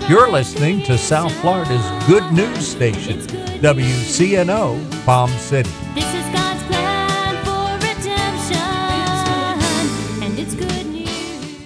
You're listening to South Florida's good news station, WCNO Palm City. This is God's plan for redemption, and it's good news.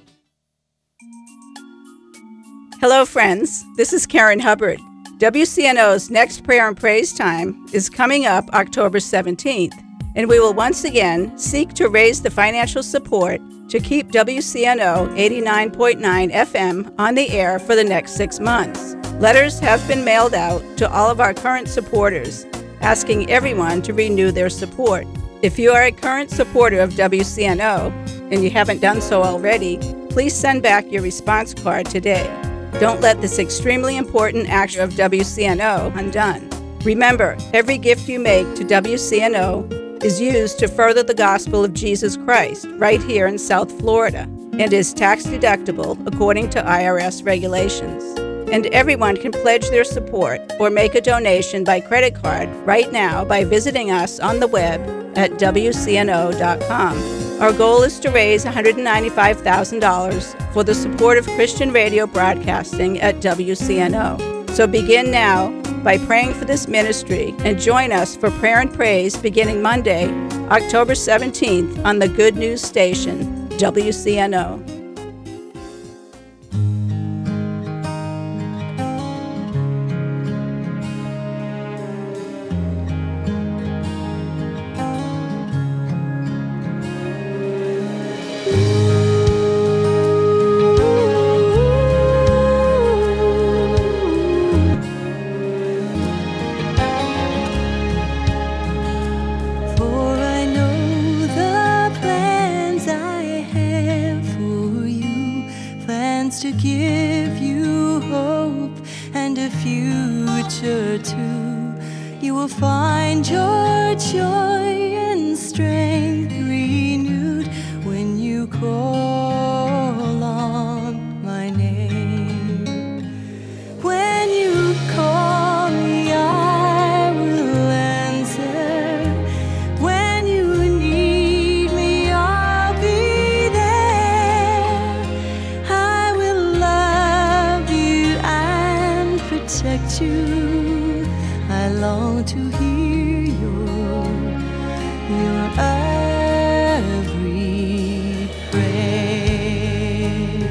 Hello, friends. This is Karen Hubbard. WCNO's next prayer and praise time is coming up October 17th, and we will once again seek to raise the financial support to keep WCNO 89.9 FM on the air for the next 6 months. Letters have been mailed out to all of our current supporters, asking everyone to renew their support. If you are a current supporter of WCNO and you haven't done so already, please send back your response card today. Don't let this extremely important action of WCNO undone. Remember, every gift you make to WCNO is used to further the gospel of Jesus Christ right here in South Florida and is tax deductible according to IRS regulations. And everyone can pledge their support or make a donation by credit card right now by visiting us on the web at WCNO.com. Our goal is to raise $195,000 for the support of Christian radio broadcasting at WCNO. So begin now by praying for this ministry and join us for prayer and praise beginning Monday, October 17th on the Good News Station, WCNO. To give you hope and a future too. You will find your joy and strength renewed when you call on my name. When you call me, I will answer. When you need me, I'll be there. Protect you. I long to hear your every prayer.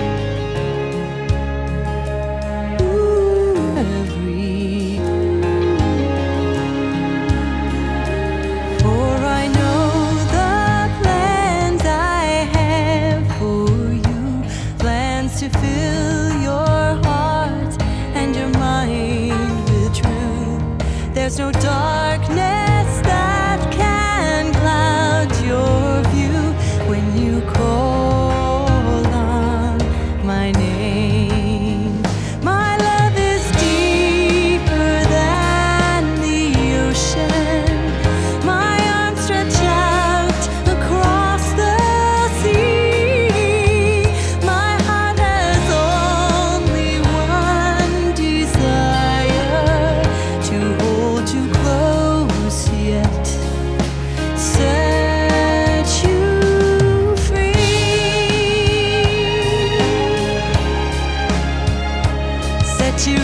For I know the plans I have for you, plans to fill your heart and your mind with truth. There's no darkness that can cloud your view when you call on my name. My love is deeper than the ocean. My arms stretch out across the sea. My heart has only one desire, to hold you close yet set you free. Set you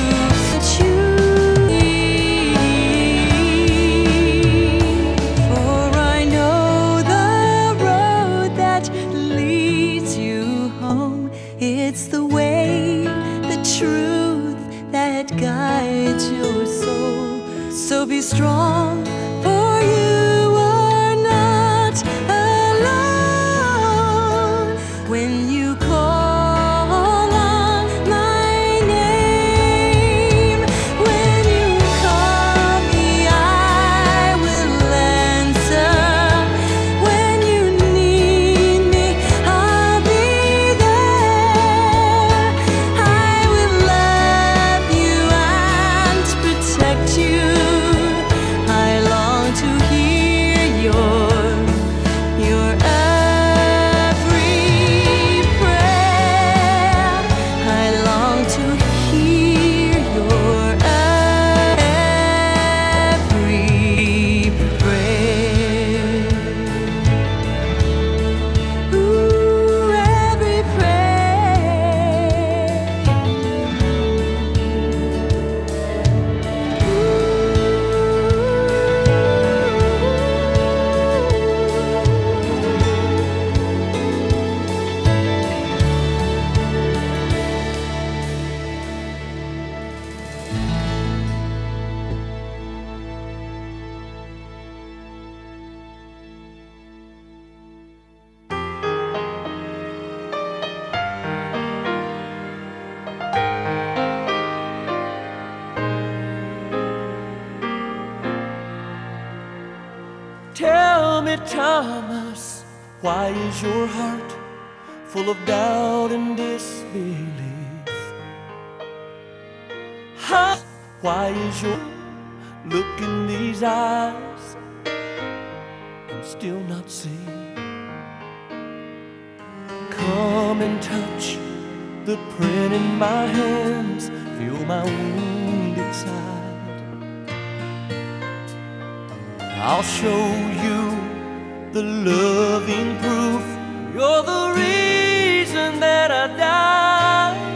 For I know the road that leads you home. It's the way, the truth that guides your soul. So be strong, for you are not alone. When you call on my name, when you call me, I will answer. When you need me, I'll be there. I will love you and protect you. I me, Thomas, why is your heart full of doubt and disbelief? Why is your look in these eyes and still not see? Come and touch the print in my hands, feel my wounded side. I'll show you the loving proof. You're the reason that I died.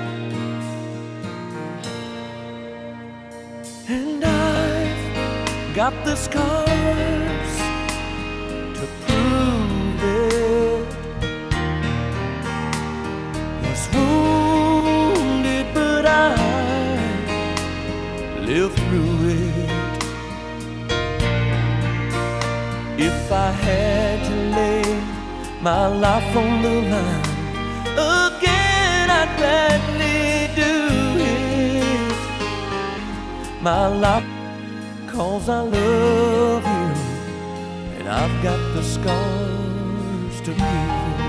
And I've got the scars to prove it. Was wounded, but I lived through it. If I had to lay my life on the line again, I'd gladly do it. My life, 'cause I love you, and I've got the scars to prove it.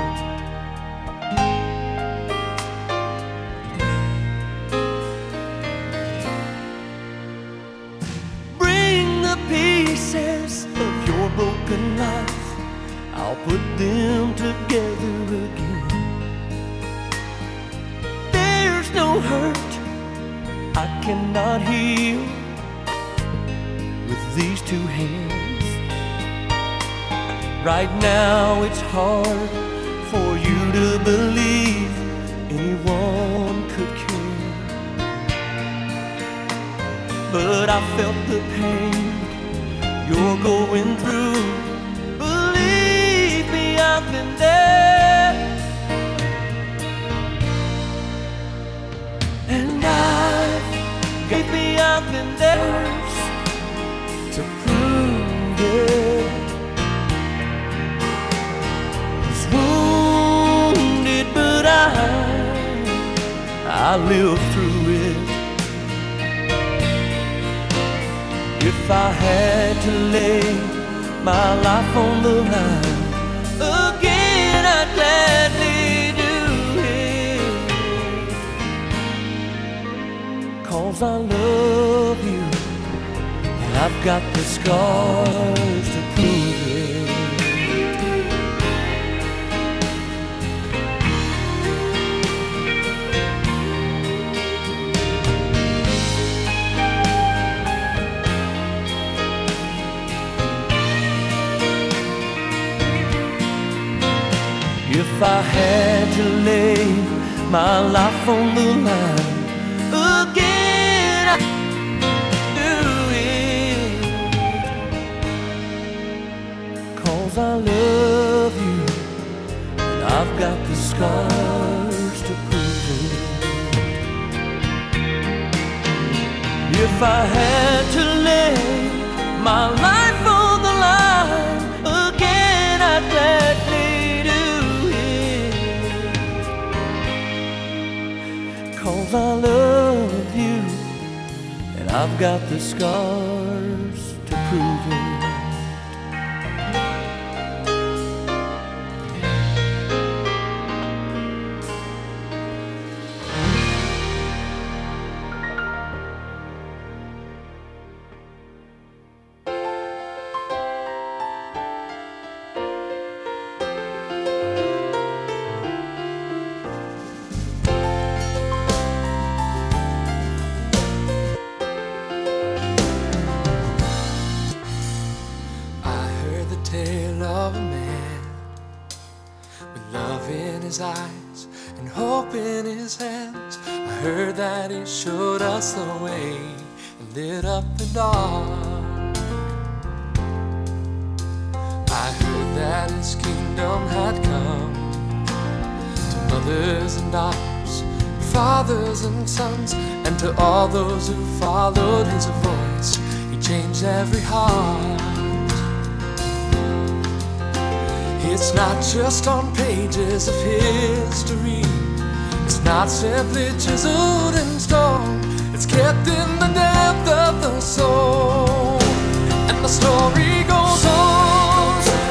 Bring the pieces of your broken life, I'll put them together again. There's no hurt I cannot heal with these two hands. Right now it's hard for you to believe anyone could care, but I felt the pain you're going through. Believe me, I've been there. And I've been there to prove it. Was wounded, but I lived through it. If I had to lay my life on the line again, I'd gladly do it. 'Cause I love you, and I've got the scars to prove it. If I had to lay my life on the line again, I'd do it. 'Cause I love you, and I've got the scars to prove it. If I had to lay my life on the line again, I'd gladly. 'Cause I love you, and I've got the scars to prove it. Eyes and hope in his hands. I heard that he showed us the way and lit up the dark. I heard that his kingdom had come to mothers and daughters, fathers and sons, and to all those who followed his voice, he changed every heart. It's not just on pages of history. It's not simply chiseled in stone. It's kept in the depth of the soul. And the story goes on.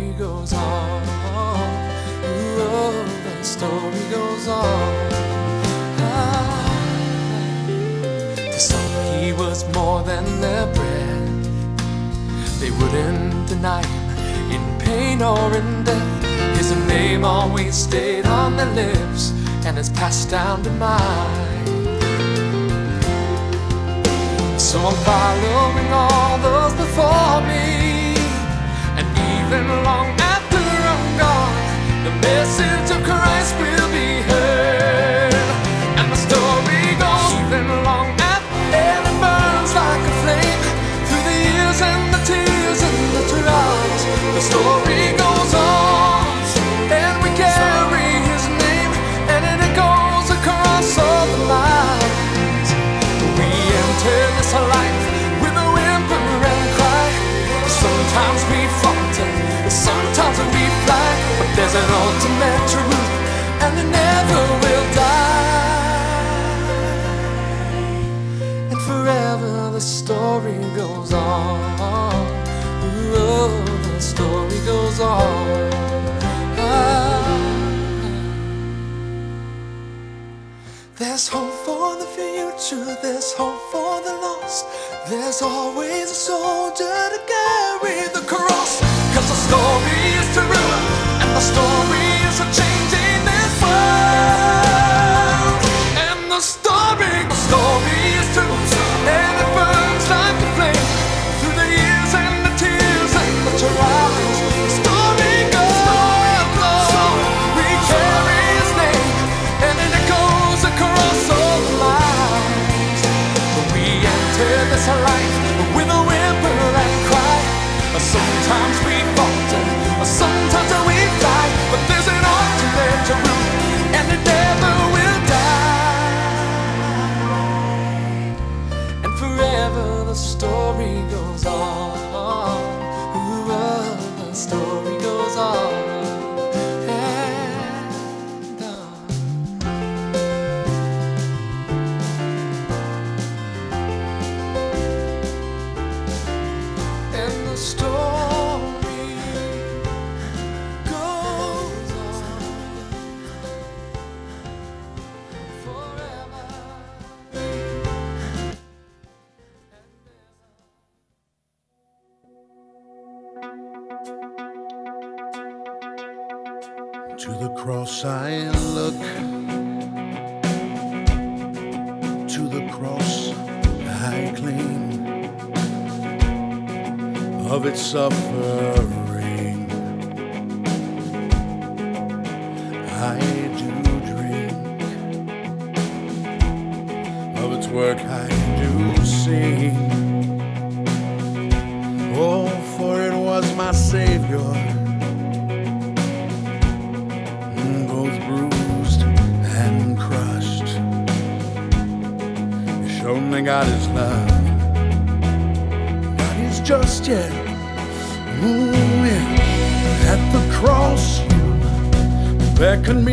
story goes on. Oh, the story goes on. To some he was more than their bread. They wouldn't deny him in pain or in death. His name always stayed on their lips and is passed down to mine. So I'm following all those before me, and even long after I'm gone, the message of Christ will be heard. And the story goes even long after, and it burns like a flame through the years and the tears and the trials. The story goes on, and we carry his name, and it echoes across all the lines. We enter this life with a whimper and cry. Sometimes we falter, sometimes we fly, but there's an ultimate truth, and it never will die. And forever the story goes on. Oh, the story goes on. There's hope for the future, there's hope for the lost. There's always a soldier to carry the cross. 'Cause the story is true, and the story is a changing this world. And the story is true, and it burns like a flame through the years and the tears and the trials. The story goes on, we carry his name, and it echoes across all the lines. But we enter this life with a whimper and cry. Sometimes we falter, sometimes we fly, but there's an ultimate truth, and it never will die. And forever the story goes on. Ooh, the story goes on. And on. And the story goes on forever. To the cross I look, to the cross I cling, of its suffering I do drink, of its work I do sing. Oh, for it was my Savior, both bruised and crushed. He showed me God is love, God is just yet. Ooh, yeah. At the cross you beckon me,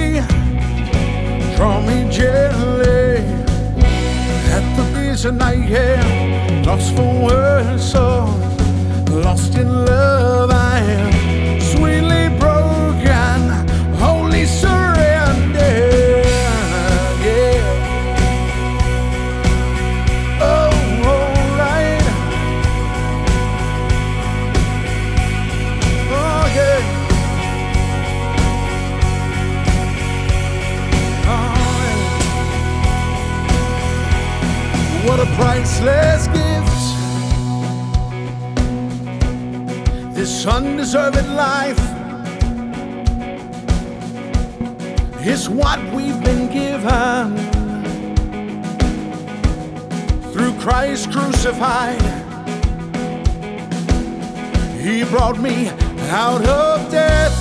draw me gently. At the busy night, yeah, lost for words, so lost in love I am, sweetly broken, wholly surrendered, yeah. Oh, all right. Oh, yeah. Oh, yeah. What a priceless gift, this undeserved life is what we've been given through Christ crucified. He brought me out of death,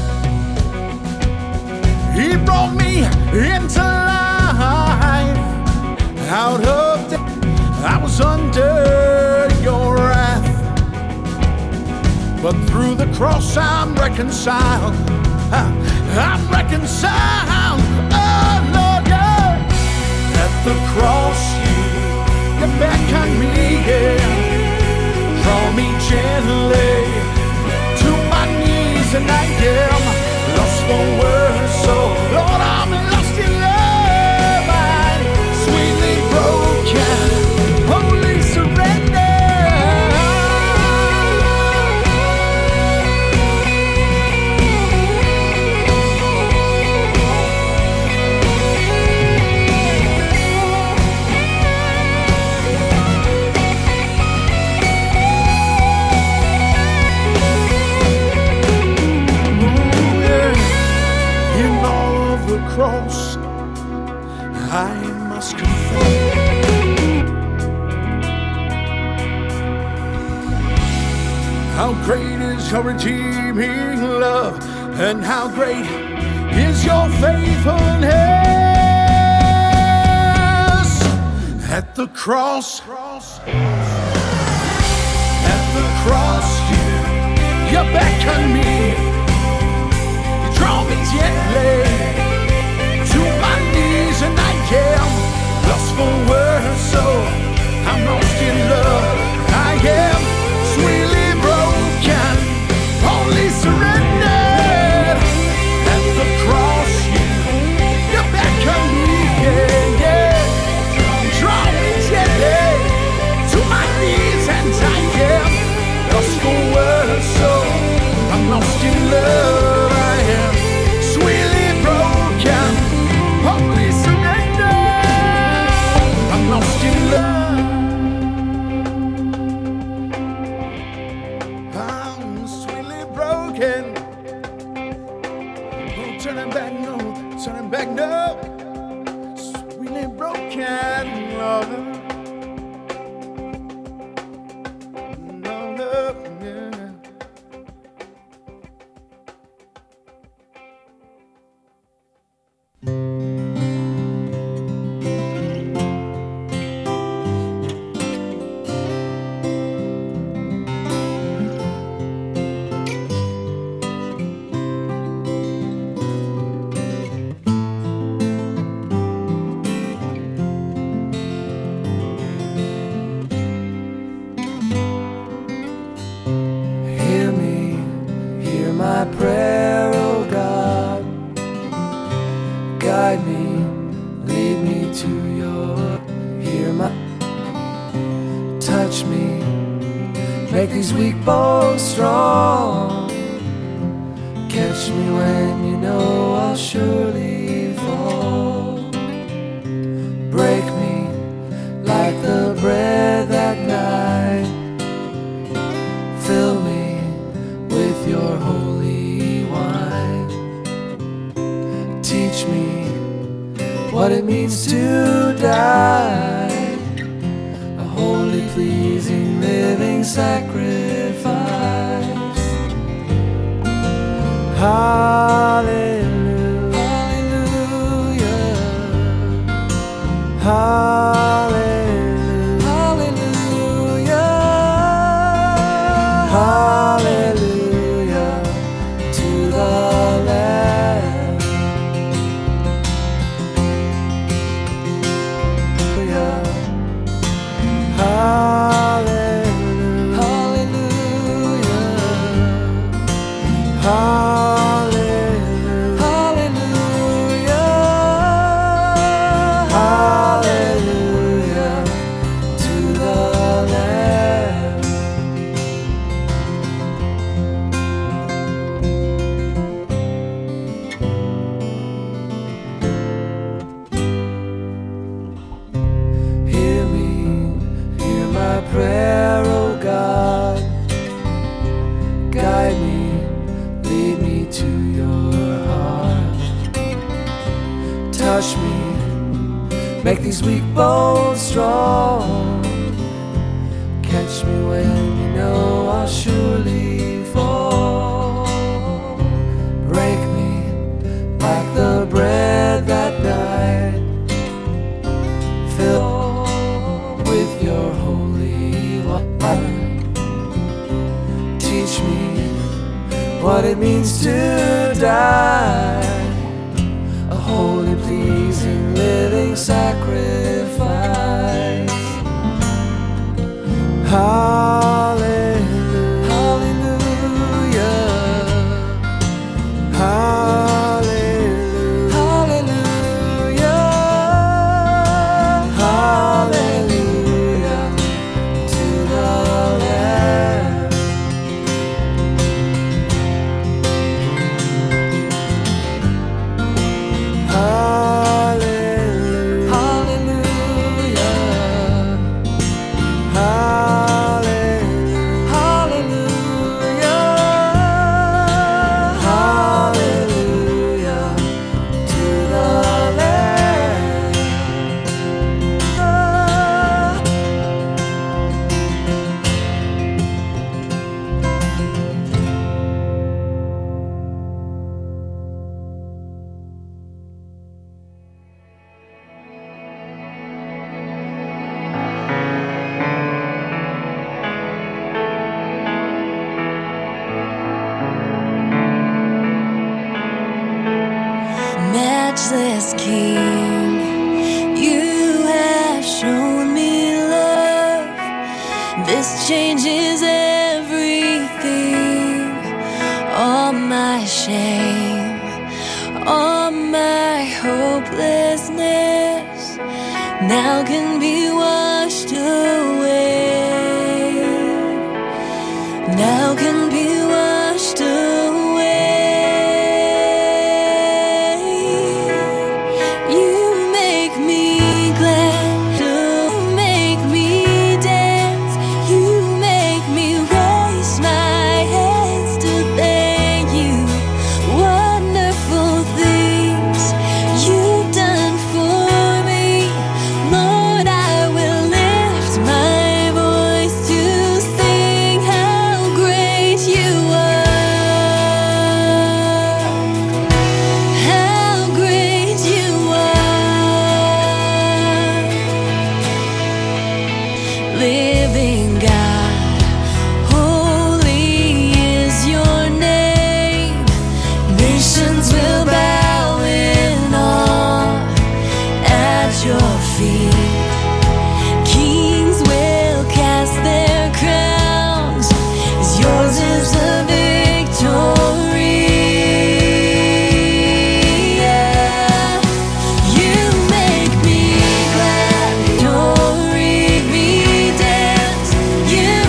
he brought me into life. Out of death I was under your wrath, but through the cross I'm reconciled. I'm reconciled. Oh Lord, yeah. At the cross you beckon me, yeah. Draw me gently to my knees. I am lost for words. So Lord, I'm lost in love. I'm sweetly broken, only surrender. Cross, I must confess how great is your redeeming love, and how great is your faithfulness. At the cross, you beckon me, you draw me gently to my knees, and I am lost for words. So I'm lost in love. I am sweetly broken, only surrendered. At the cross, you beckon me, yeah, yeah. Draw me gently to my knees, and I am lost for words. So I'm lost in love. I am sweetly broken, only surrender. I'm lost in love. I'm sweetly broken. No turning back, no turning back, no. Sweetly broken, Lord. No, no, yeah. Hear me, hear my prayer, oh God. Guide me, lead me to your. Hear my. Touch me, make these weak bones strong. Catch me when you know I'll surely fall. Break me like the bread that night. Fill me with your holy wine. Teach me what it means to die, a holy, pleasing, living sacrifice. Hallelujah, hallelujah, hallelujah, hallelujah to the Lamb. Hallelujah, hallelujah, hallelujah, hallelujah to the Lamb. Hear me, hear my prayer, oh God. Guide me, lead me to your heart. Touch me, make these weak bones strong. Catch me when you know I'll surely fall. Break me like the bread that night. Fill with your holy wine. Teach me what it means to die, a holy, pleasing, living sacrifice. Hallelujah, hallelujah, This changes everything. All my shame, all my hopelessness now can be washed away. Now can be washed away. You make me glad, you make me dance, you make me raise my hands to thank you. Wonderful things you've done for me, Lord. I will lift my voice to sing how great you are, how great you are. Living God, holy is your name. Nations will bow in awe at your feet. Kings will cast their crowns, 'cause yours is the victory. Yeah. You make me glad, you make me dance, you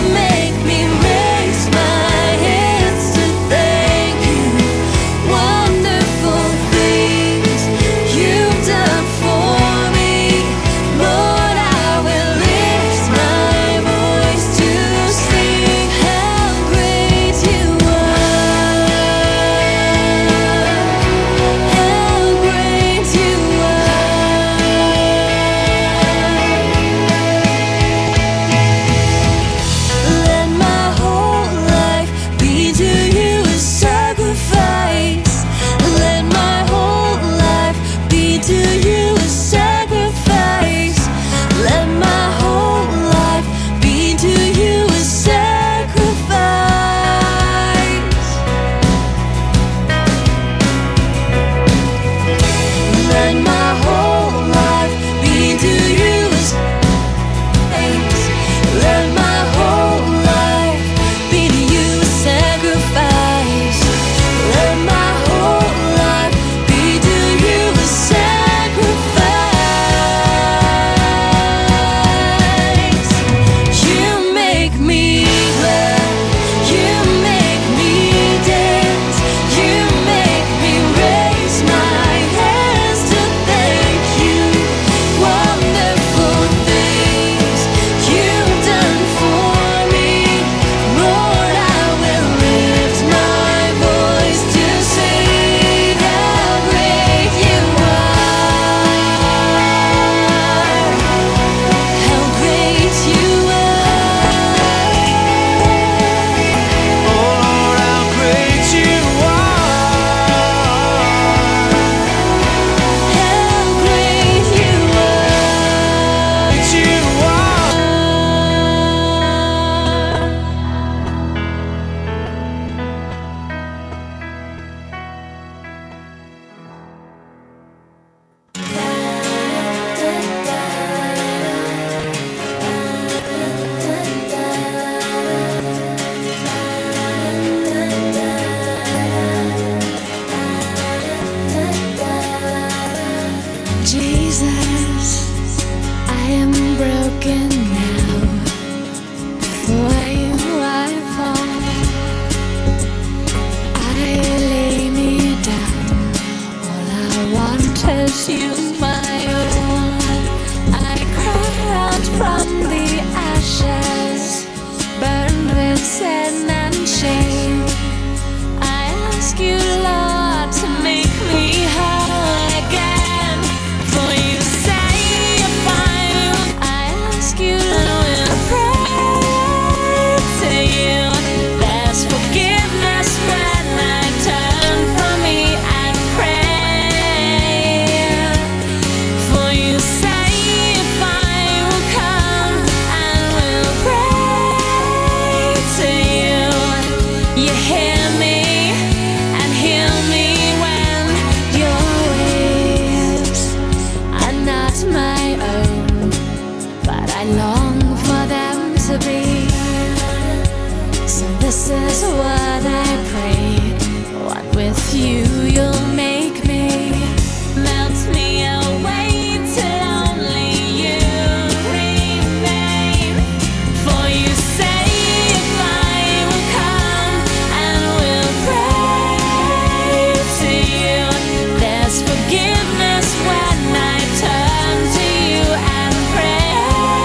This is what I pray. What with you you'll make me. Melt me away till only you remain. For you say if I will come and will pray to you, there's forgiveness when I turn to you and pray.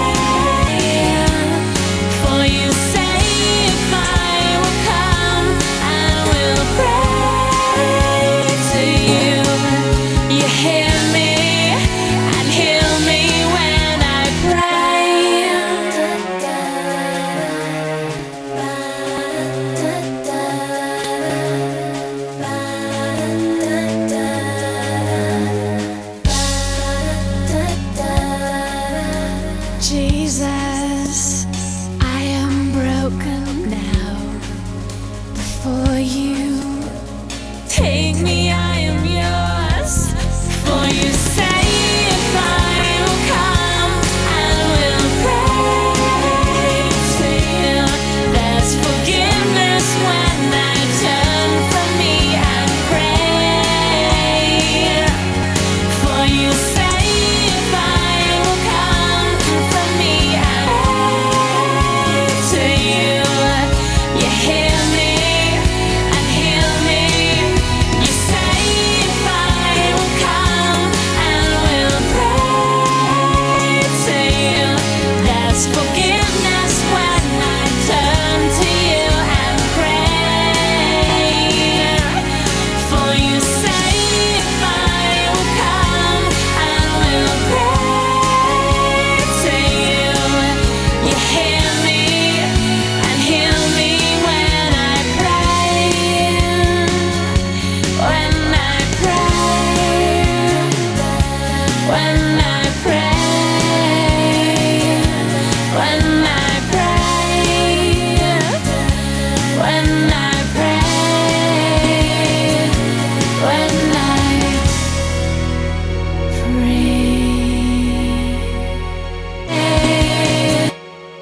For you say if I will come and will pray to you, you hear me and heal me when I pray. Jesus, I am broken now before you. Take me, I am yours. For you say if I will come and will pray to you, there's forgiveness when I turn from me and pray. For you say if I will come from me and pray to you, you hear me and heal me. You say if I will come and will pray to you, there's forgiveness